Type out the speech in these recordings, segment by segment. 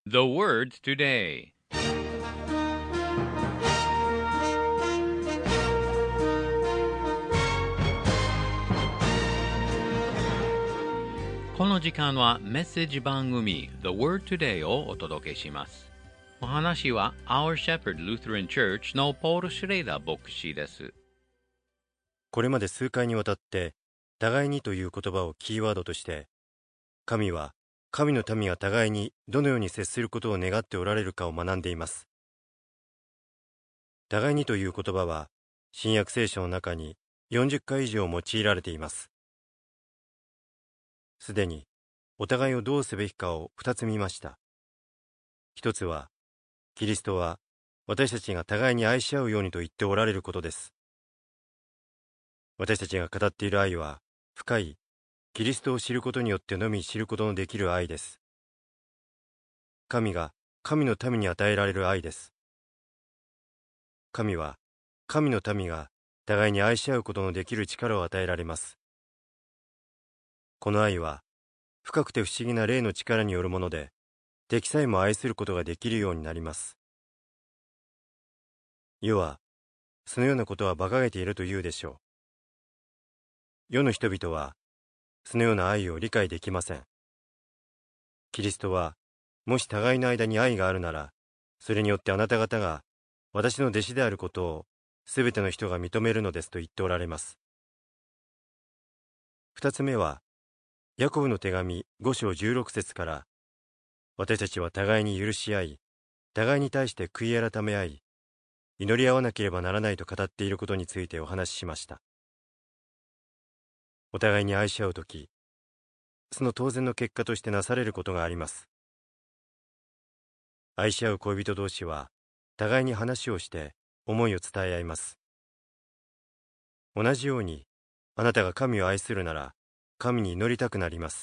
The word today. この時間はメッセージ番組 The Word Today をお届けします。お話は Our Shepherd Lutheran Church のポール・シュレイダー牧師です。 これまで数回にわたって互いにという言葉をキーワードとして神は神の民が互いにどのように接することを願っておられるかを学んでいます。互いにという言葉は新約聖書の中に40回以上用いられています。すでにお互いをどうすべきかを2つ見ました。一つはキリストは私たちが互いに愛し合うようにと言っておられることです。私たちが語っている愛は深いキリストを知ることによってのみ知ることのできる愛です。神が神の民に与えられる愛です。神は神の民が互いに愛し合うことのできる力を与えられます。この愛は深くて不思議な霊の力によるもので、敵さえも愛することができるようになります。世はそのようなことは馬鹿げていると言うでしょう。世の人々はそのような愛を理解できません。キリストはもし互いの間に愛があるなら、それによってあなた方が私の弟子であることをすべての人が認めるのですと言っておられます。二つ目はヤコブの手紙5章16節から、私たちは互いに許し合い、互いに対して悔い改め合い、祈り合わなければならないと語っていることについてお話ししました。お互いに愛し合うとき、その当然の結果としてなされることがあります。愛し合う恋人同士は、互いに話をして思いを伝え合います。同じように、あなたが神を愛するなら、神に祈りたくなります。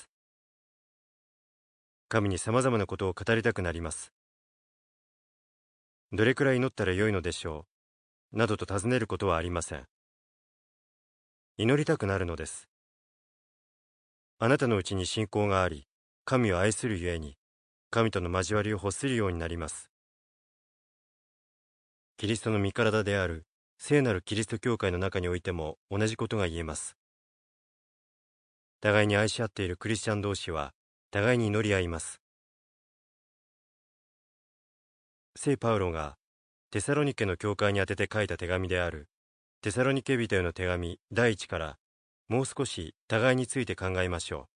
神に様々なことを語りたくなります。どれくらい祈ったらよいのでしょう、などと尋ねることはありません。祈りたくなるのです。あなたのうちに信仰があり、神を愛するゆえに、神との交わりを欲するようになります。キリストの御体である聖なるキリスト教会の中においても同じことが言えます。互いに愛し合っているクリスチャン同士は、互いに祈り合います。聖パウロがテサロニケの教会に宛てて書いた手紙であるテサロニケ人への手紙第1からもう少し互いについて考えましょう。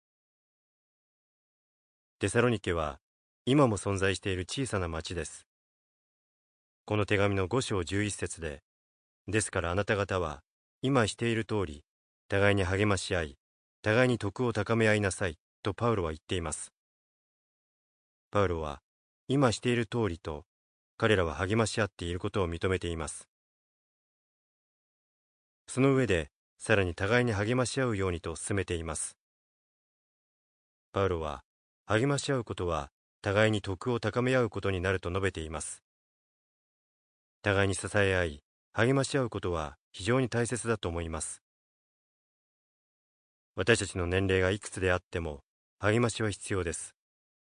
テサロニケは今も存在している小さな町です。この手紙の5章11節で、ですからあなた方は今している通り互いに励まし合い、互いに徳を高め合いなさいとパウロは言っています。パウロは今している通りと彼らは励まし合っていることを認めています。その上でさらに互いに励まし合うようにと進めています。パウロは励まし合うことは互いに徳を高め合うことになると述べています。互いに支え合い励まし合うことは非常に大切だと思います。私たちの年齢がいくつであっても励ましは必要です。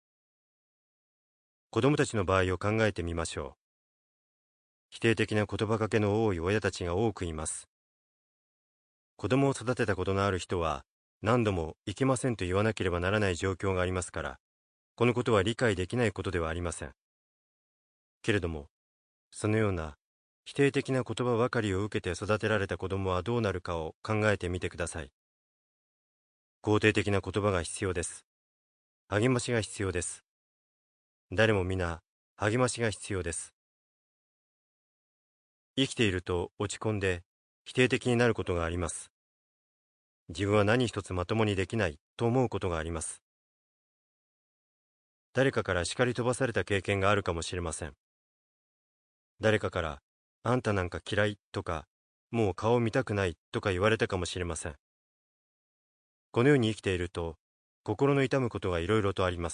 子供たちの場合を考えてみましょう。否定的な言葉かけの多い親たちが多くいます。子供を育てたことのある人は何度もいけませんと言わなければならない状況がありますから、このことは理解できないことではありません。けれども、そのような否定的な言葉ばかりを受けて育てられた子供はどうなるかを考えてみてください。肯定的な言葉が必要です。励ましが必要です。誰も皆励ましが必要です。生きていると落ち込んで否定的になることがあります。自分は何一つまともにできないと思うことがあります。誰かから叱り飛ばされた経験があるかもしれません。誰かからあんたなんか嫌いとか、もう顔見たくないとか言われたかもしれません。このように生きていると心の痛むことがいろいろとあります。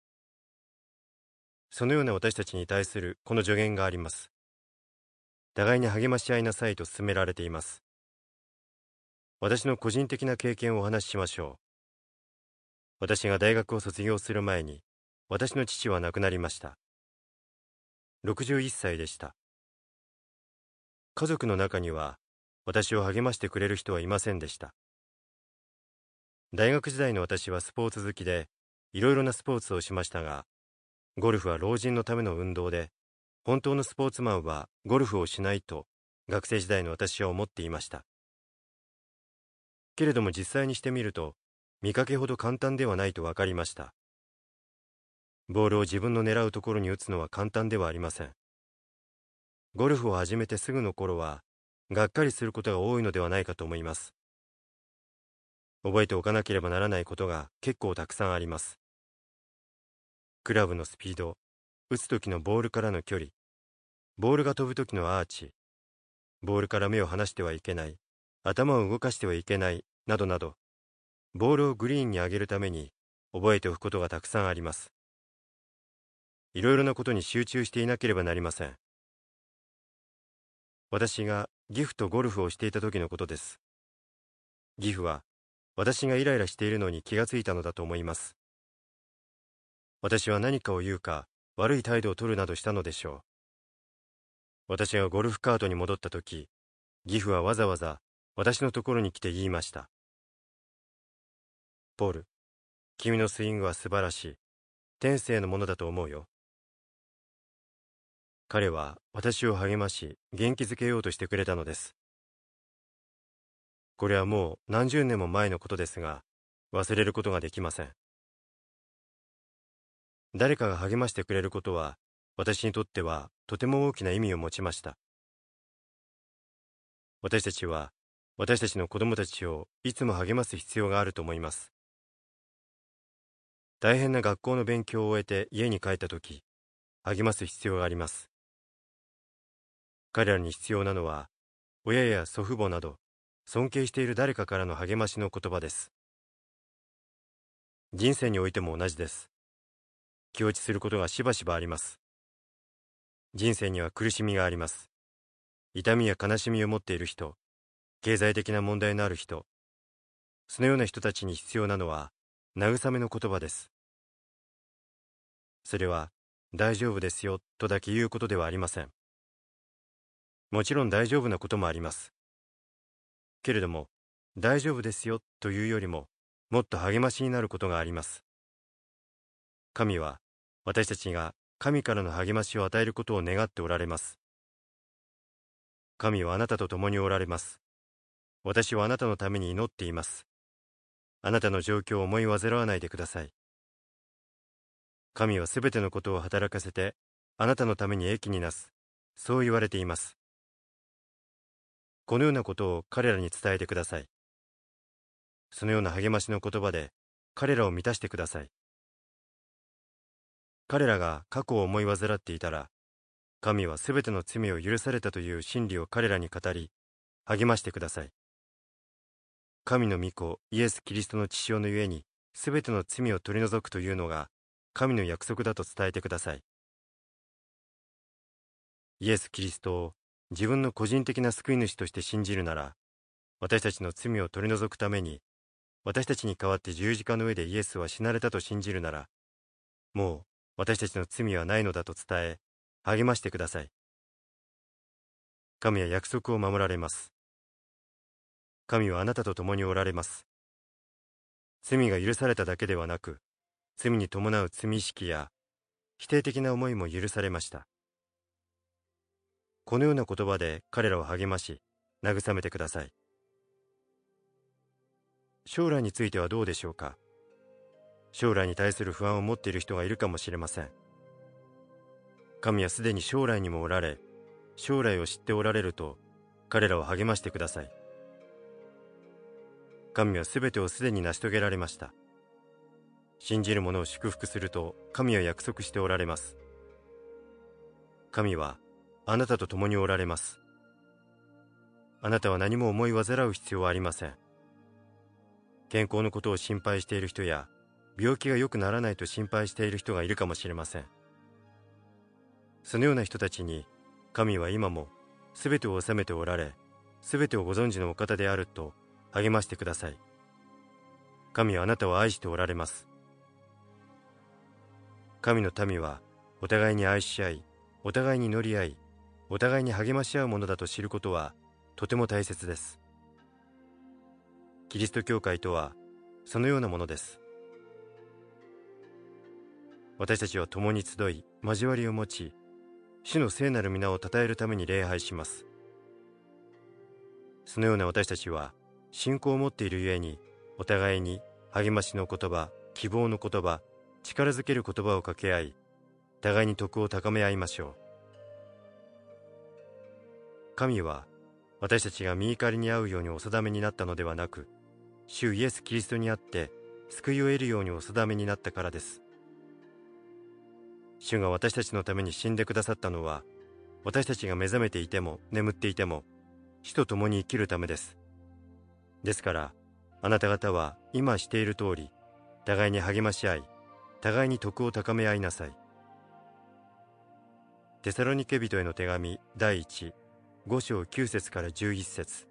そのような私たちに対するこの助言があります。互いに励まし合いなさいと勧められています。私の個人的な経験をお話ししましょう。私が大学を卒業する前に、 私の父は亡くなりました。61歳でした。家族の中には私を励ましてくれる人はいませんでした。大学時代の私はスポーツ好きで、いろいろなスポーツをしましたが、ゴルフは老人のための運動で、本当のスポーツマンはゴルフをしないと学生時代の私は思っていました。けれども実際にしてみると、見かけほど簡単ではないと分かりました。ボールを自分の狙うところに打つのは簡単ではありません。ゴルフを始めてすぐの頃は、がっかりすることが多いのではないかと思います。覚えておかなければならないことが結構たくさんあります。クラブのスピード、打つ時のボールからの距離、ボールが飛ぶ時のアーチ、ボールから目を離してはいけない、頭を動かしてはいけない、などなど、ボールをグリーンに上げるために覚えておくことがたくさんあります。いろいろなことに集中していなければなりません。私がギフとゴルフをしていた時のことです。ギフは私がイライラしているのに気がついたのだと思います。私は何かを言うか悪い態度を取るなどしたのでしょう。私がゴルフカートに戻った時、ギフはわざわざ私のところに来て言いました。ポール、君のスイングは素晴らしい。天性のものだと思うよ。彼は私を励まし、元気づけようとしてくれたのです。これはもう何十年も前のことですが、忘れることができません。誰かが励ましてくれることは、私にとってはとても大きな意味を持ちました。私たちは、私たちの子供たちをいつも励ます必要があると思います。大変な学校の勉強を終えて家に帰ったとき、励ます必要があります。彼らに必要なのは、親や祖父母など、尊敬している誰かからの励ましの言葉です。人生においても同じです。気落ちすることがしばしばあります。人生には苦しみがあります。痛みや悲しみを持っている人、経済的な問題のある人、そのような人たちに必要なのは、慰めの言葉です。それは、大丈夫ですよ、とだけ言うことではありません。もちろん大丈夫なこともあります。けれども、大丈夫ですよというよりも、もっと励ましになることがあります。神は、私たちが神からの励ましを与えることを願っておられます。神はあなたと共におられます。私はあなたのために祈っています。あなたの状況を思い煩わないでください。神はすべてのことを働かせて、あなたのために益になす。そう言われています。このようなことを彼らに伝えてください。そのような励ましの言葉で彼らを満たしてください。彼らが過去を思い煩っていたら、神はすべての罪を許されたという真理を彼らに語り、励ましてください。神の御子イエス・キリストの血潮のゆえに、すべての罪を取り除くというのが神の約束だと伝えてください。イエス・キリストを自分の個人的な救い主として信じるなら、私たちの罪を取り除くために、私たちに代わって十字架の上でイエスは死なれたと信じるなら、もう私たちの罪はないのだと伝え、励ましてください。神は約束を守られます。神はあなたと共におられます。罪が許されただけではなく、罪に伴う罪意識や否定的な思いも許されました。このような言葉で彼らを励まし、慰めてください。将来についてはどうでしょうか。将来に対する不安を持っている人がいるかもしれません。神はすでに将来にもおられ、将来を知っておられると、彼らを励ましてください。神はすべてをすでに成し遂げられました。信じる者を祝福すると、神は約束しておられます。神は、あなたと共におられます。あなたは何も思い煩う必要はありません。健康のことを心配している人や、病気が良くならないと心配している人がいるかもしれません。そのような人たちに、神は今もすべてを治めておられ、すべてをご存知のお方であると励ましてください。神はあなたを愛しておられます。 神の民はお互いに愛し合い、お互いに乗り合い、お互いに励まし合うものだと知ることはとても大切です。キリスト教会とはそのようなものです。私たちは共に集い、交わりを持ち、主の聖なる皆を称えるために礼拝します。そのような私たちは信仰を持っているゆえに、お互いに励ましの言葉、希望の言葉、力づける言葉を掛け合い、互いに徳を高め合いましょう。神は私たちが御怒りに遭うようにお定めになったのではなく、主イエス・キリストにあって救いを得るようにお定めになったからです。主が私たちのために死んでくださったのは、私たちが目覚めていても眠っていても主と共に生きるためです。ですからあなた方は今している通り、互いに励まし合い、互いに徳を高め合いなさい。テサロニケ人への手紙第1、5章9節から11節。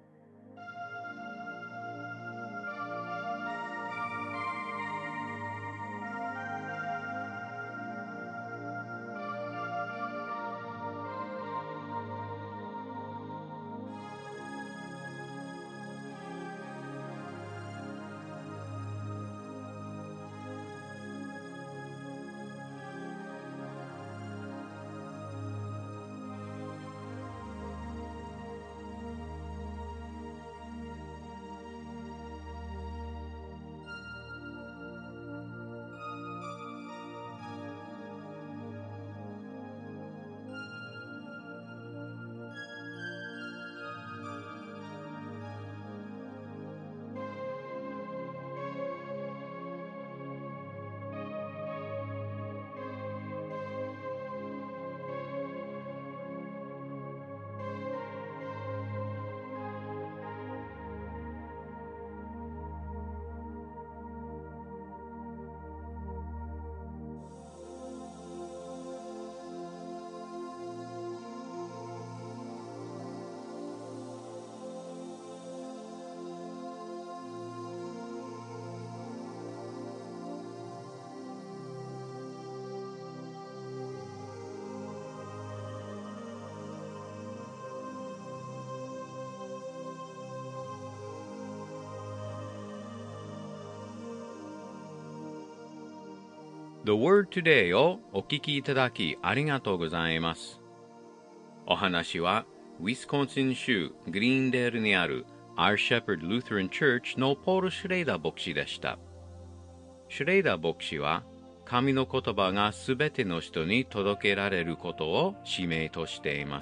The Word Today をお聞きいただきありがとうございます。お話はウィスコンシン州グリーンデールにある Our Shepherd Lutheran Church のポール・シュレイダー牧師でした。シュレイダー牧師は神の言葉がすべての人に届けられることを使命としています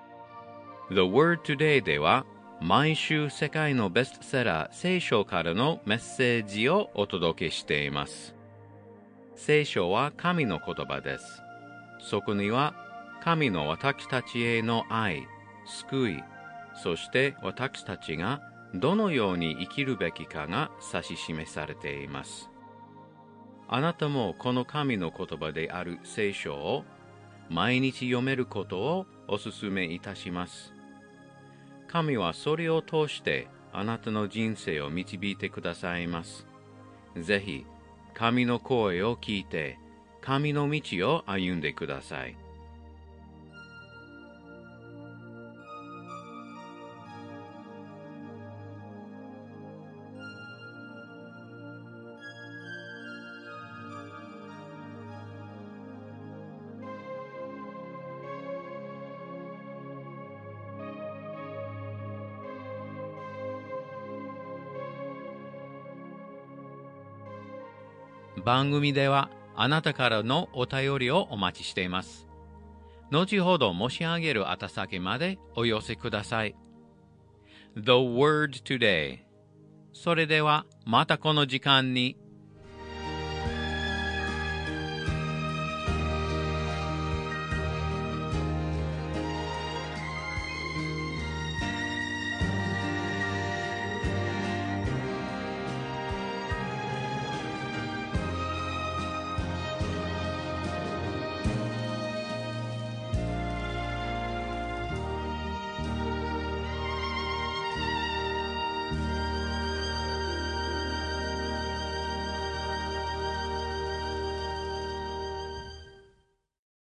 。The Word Today では毎週世界のベストセラー聖書からのメッセージをお届けしています。聖書は神の言葉です。そこには神の私たちへの愛、救い、そして私たちがどのように生きるべきかが指し示されています。あなたもこの神の言葉である聖書を毎日読めることをお勧めいたします。神はそれを通してあなたの人生を導いてくださいます。ぜひ神の声を聞いて、神の道を歩んでください。番組ではあなたからのお便りをお待ちしています。後ほど申し上げる宛先までお寄せください。The Word Today。それではまたこの時間に